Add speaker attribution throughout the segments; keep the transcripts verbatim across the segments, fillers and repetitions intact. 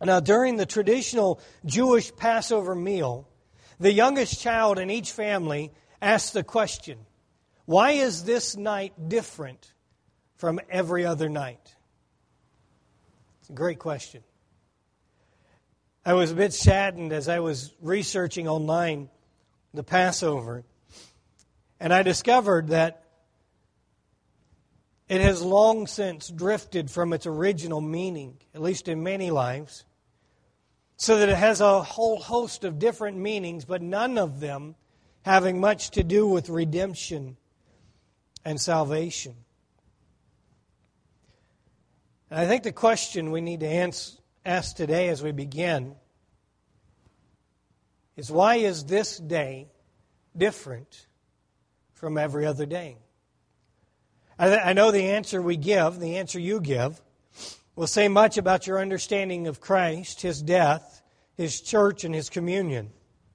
Speaker 1: Now, during the traditional Jewish Passover meal, the youngest child in each family asked the question, why is this night different from every other night? It's a great question. I was a bit saddened as I was researching online the Passover, and I discovered that it has long since drifted from its original meaning, at least in many lives, so that it has a whole host of different meanings, but none of them having much to do with redemption and salvation. And I think the question we need to answer, ask today as we begin is, why is this day different from every other day? I, I know the answer we give, the answer you give, will say much about your understanding of Christ, His death, His church, and His communion.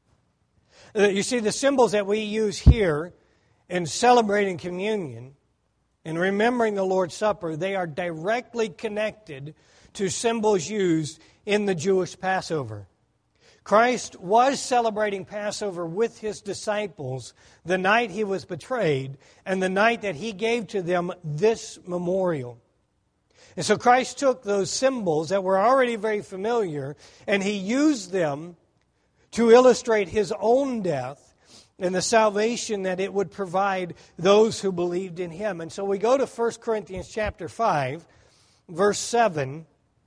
Speaker 1: You see, the symbols that we use here in celebrating communion and remembering the Lord's Supper, they are directly connected to symbols used in the Jewish Passover. Christ was celebrating Passover with His disciples the night He was betrayed and the night that He gave to them this memorial. And so Christ took those symbols that were already very familiar and He used them to illustrate His own death and the salvation that it would provide those who believed in Him. And so we go to First Corinthians chapter five, verse seven.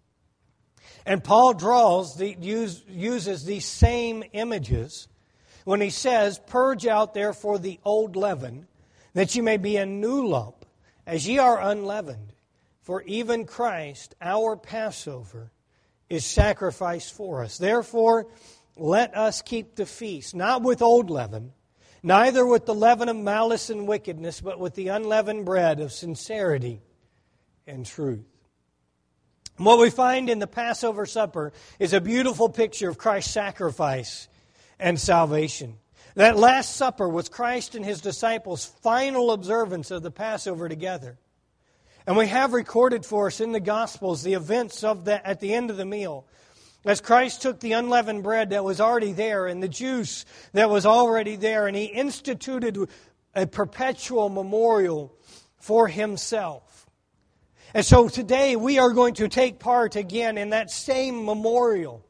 Speaker 1: And Paul draws the, use, uses these same images when he says, "Purge out therefore the old leaven, that ye may be a new lump, as ye are unleavened. For even Christ, our Passover, is sacrificed for us. Therefore, let us keep the feast, not with old leaven, neither with the leaven of malice and wickedness, but with the unleavened bread of sincerity and truth." And what we find in the Passover supper is a beautiful picture of Christ's sacrifice and salvation. That Last Supper was Christ and His disciples' final observance of the Passover together. And we have recorded for us in the Gospels the events of that at the end of the meal. As Christ took the unleavened bread that was already there and the juice that was already there, and He instituted a perpetual memorial for Himself. And so today we are going to take part again in that same memorial,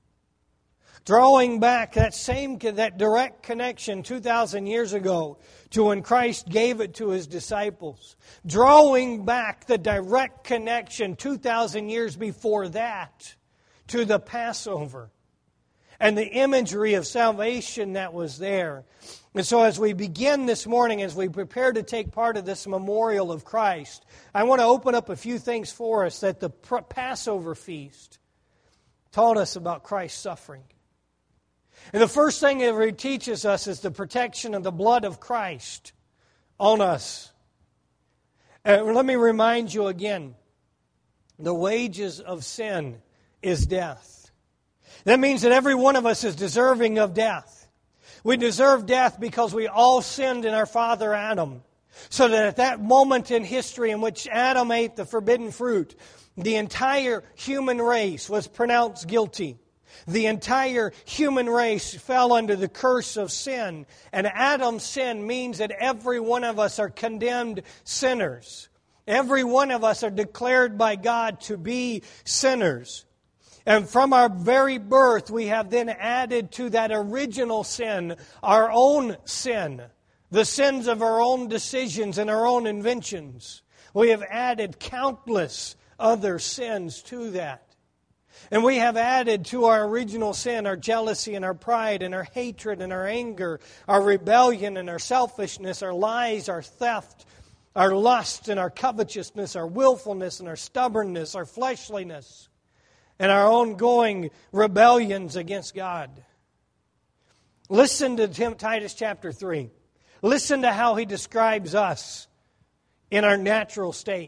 Speaker 1: drawing back that same that direct connection two thousand years ago to when Christ gave it to His disciples, drawing back the direct connection two thousand years before that to the Passover and the imagery of salvation that was there. And so as we begin this morning, as we prepare to take part of this memorial of Christ, I want to open up a few things for us that the Passover feast taught us about Christ's suffering. And the first thing it teaches us is the protection of the blood of Christ on us. Uh, let me remind you again, the wages of sin is death. That means that every one of us is deserving of death. We deserve death because we all sinned in our father Adam. So that at that moment in history in which Adam ate the forbidden fruit, the entire human race was pronounced guilty. The entire human race fell under the curse of sin. And Adam's sin means that every one of us are condemned sinners. Every one of us are declared by God to be sinners. And from our very birth, we have then added to that original sin our own sin, the sins of our own decisions and our own inventions. We have added countless other sins to that. And we have added to our original sin our jealousy and our pride and our hatred and our anger, our rebellion and our selfishness, our lies, our theft, our lust and our covetousness, our willfulness and our stubbornness, our fleshliness, and our ongoing rebellions against God. Listen to Titus chapter three. Listen to how he describes us in our natural state.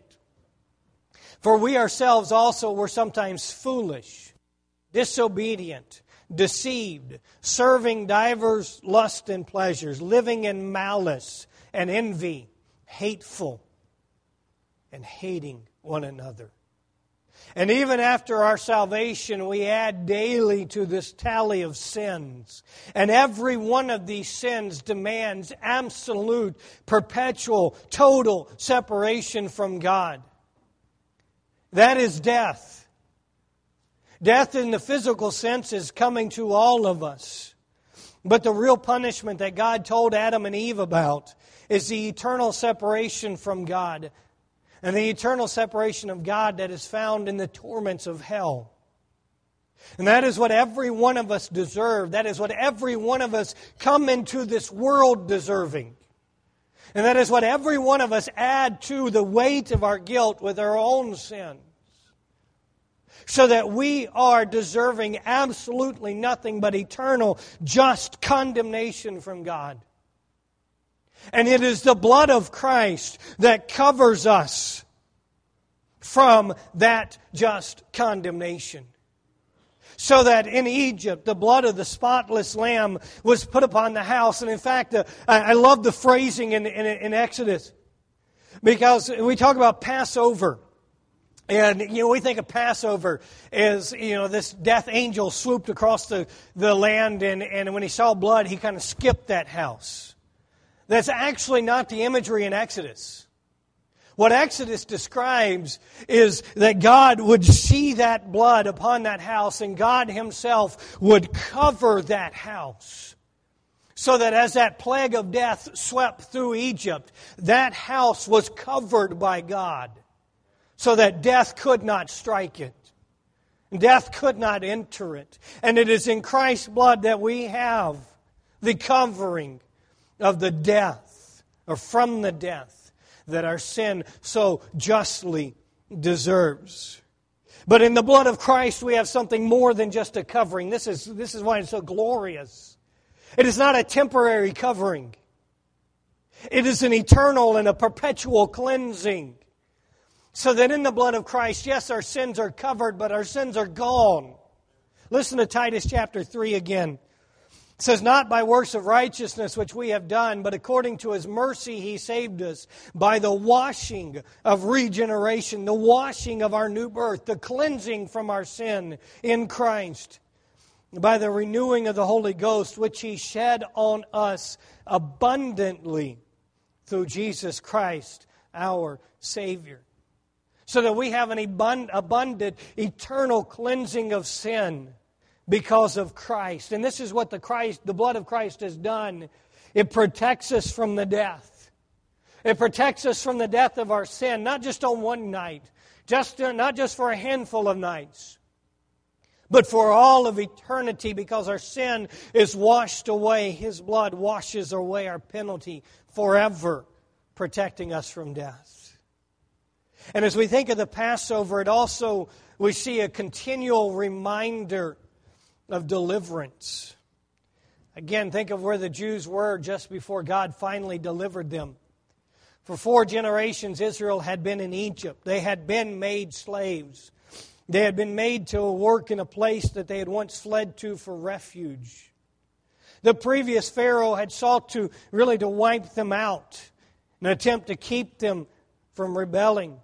Speaker 1: For we ourselves also were sometimes foolish, disobedient, deceived, serving divers lusts and pleasures, living in malice and envy, hateful, and hating one another. And even after our salvation, we add daily to this tally of sins. And every one of these sins demands absolute, perpetual, total separation from God. That is death. Death in the physical sense is coming to all of us. But the real punishment that God told Adam and Eve about is the eternal separation from God. And the eternal separation of God that is found in the torments of hell. And that is what every one of us deserve. That is what every one of us come into this world deserving. And that is what every one of us add to the weight of our guilt with our own sins. So that we are deserving absolutely nothing but eternal, just condemnation from God. And it is the blood of Christ that covers us from that just condemnation. So that in Egypt, the blood of the spotless lamb was put upon the house. And in fact, uh, I love the phrasing in, in, in Exodus. Because we talk about Passover. And, you know, we think of Passover as, you know, this death angel swooped across the, the land. And, and when he saw blood, he kind of skipped that house. That's actually not the imagery in Exodus. What Exodus describes is that God would see that blood upon that house and God Himself would cover that house. So that as that plague of death swept through Egypt, that house was covered by God. So that death could not strike it. Death could not enter it. And it is in Christ's blood that we have the covering of the death, or from the death, that our sin so justly deserves. But in the blood of Christ we have something more than just a covering. This is, this is why it's so glorious. It is not a temporary covering. It is an eternal and a perpetual cleansing. So that in the blood of Christ, yes, our sins are covered, but our sins are gone. Listen to Titus chapter three again. It says, not by works of righteousness which we have done, but according to His mercy He saved us by the washing of regeneration, the washing of our new birth, the cleansing from our sin in Christ, by the renewing of the Holy Ghost, which He shed on us abundantly through Jesus Christ, our Savior. So that we have an abundant, eternal cleansing of sin because of Christ. And this is what the Christ, the blood of Christ has done. It protects us from the death. It protects us from the death of our sin, not just on one night, just not just for a handful of nights, but for all of eternity, because our sin is washed away. His blood washes away our penalty forever, protecting us from death. And as we think of the Passover, it also, we see a continual reminder of deliverance. Again, think of where the Jews were just before God finally delivered them. For four generations, Israel had been in Egypt. They had been made slaves. They had been made to work in a place that they had once fled to for refuge. The previous Pharaoh had sought to really to wipe them out, in an attempt to keep them from rebelling.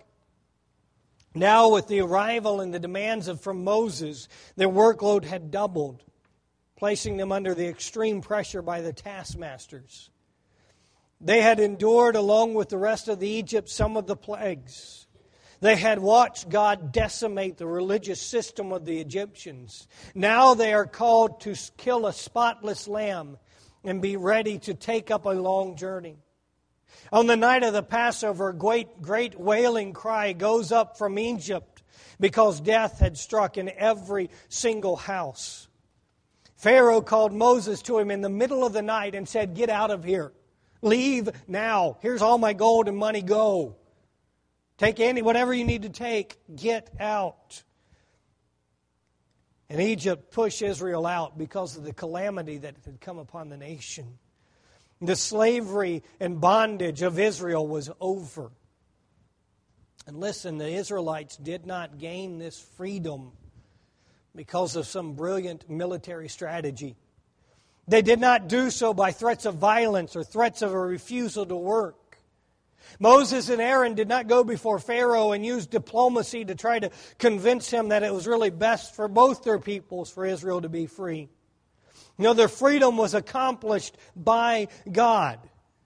Speaker 1: Now, with the arrival and the demands of from Moses, their workload had doubled, placing them under the extreme pressure by the taskmasters. They had endured, along with the rest of the Egypt, some of the plagues. They had watched God decimate the religious system of the Egyptians. Now they are called to kill a spotless lamb and be ready to take up a long journey. On the night of the Passover, a great, great wailing cry goes up from Egypt because death had struck in every single house. Pharaoh called Moses to him in the middle of the night and said, "Get out of here. Leave now. Here's all my gold and money. Go. Take any, whatever you need to take. Get out." And Egypt pushed Israel out because of the calamity that had come upon the nation. The slavery and bondage of Israel was over. And listen, the Israelites did not gain this freedom because of some brilliant military strategy. They did not do so by threats of violence or threats of a refusal to work. Moses and Aaron did not go before Pharaoh and use diplomacy to try to convince him that it was really best for both their peoples for Israel to be free. No, their freedom was accomplished by God.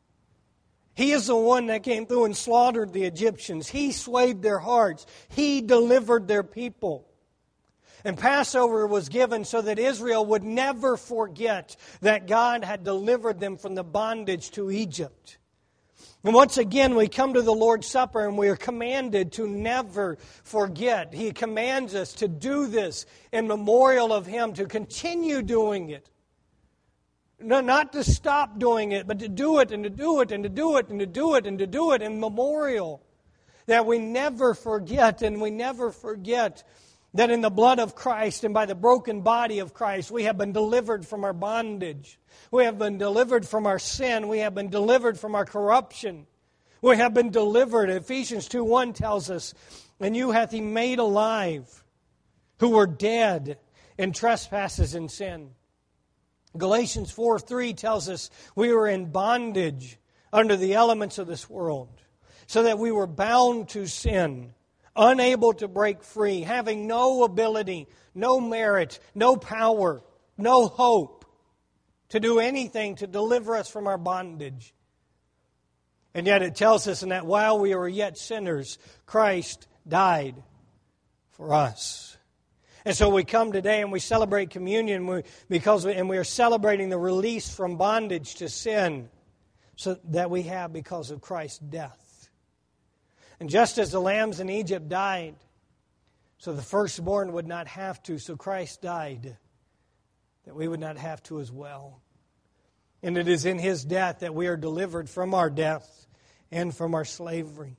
Speaker 1: He is the one that came through and slaughtered the Egyptians. He swayed their hearts. He delivered their people. And Passover was given so that Israel would never forget that God had delivered them from the bondage to Egypt. And once again, we come to the Lord's Supper and we are commanded to never forget. He commands us to do this in memorial of Him, to continue doing it. No, not to stop doing it, but to do it and to do it and to do it and to do it and to do it in memorial. That we never forget, and we never forget that in the blood of Christ and by the broken body of Christ, we have been delivered from our bondage. We have been delivered from our sin. We have been delivered from our corruption. We have been delivered. Ephesians two one tells us, "And you hath He made alive, who were dead in trespasses and sin." Galatians four three tells us we were in bondage under the elements of this world, so that we were bound to sin, unable to break free, having no ability, no merit, no power, no hope to do anything to deliver us from our bondage. And yet it tells us in that while we were yet sinners, Christ died for us. And so we come today and we celebrate communion because we, and we are celebrating the release from bondage to sin so that we have because of Christ's death. And just as the lambs in Egypt died, so the firstborn would not have to, so Christ died that we would not have to as well. And it is in His death that we are delivered from our death and from our slavery.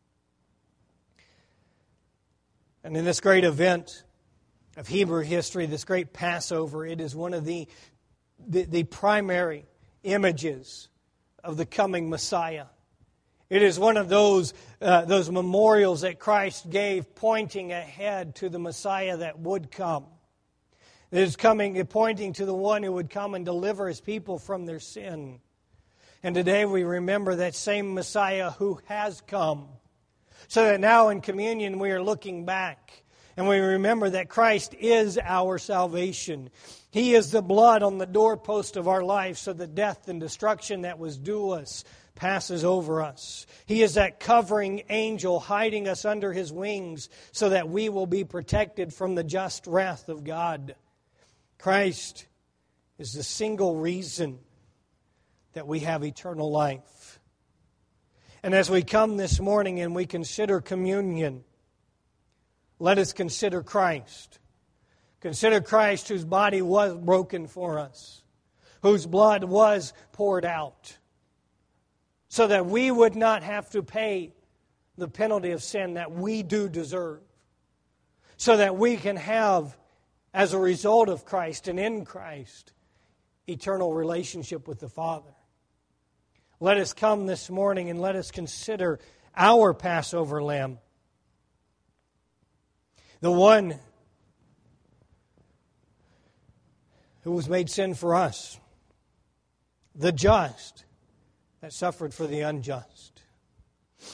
Speaker 1: And in this great event of Hebrew history, this great Passover, it is one of the, the, the primary images of the coming Messiah. It is one of those, uh, those memorials that Christ gave pointing ahead to the Messiah that would come. It is coming, pointing to the one who would come and deliver His people from their sin. And today we remember that same Messiah who has come. So that now in communion we are looking back. And we remember that Christ is our salvation. He is the blood on the doorpost of our life, so the death and destruction that was due us passes over us. He is that covering angel hiding us under His wings so that we will be protected from the just wrath of God. Christ is the single reason that we have eternal life. And as we come this morning and we consider communion, let us consider Christ. Consider Christ whose body was broken for us, whose blood was poured out, so that we would not have to pay the penalty of sin that we do deserve, so that we can have, as a result of Christ and in Christ, eternal relationship with the Father. Let us come this morning and let us consider our Passover lamb, the one who was made sin for us, the just that suffered for the unjust.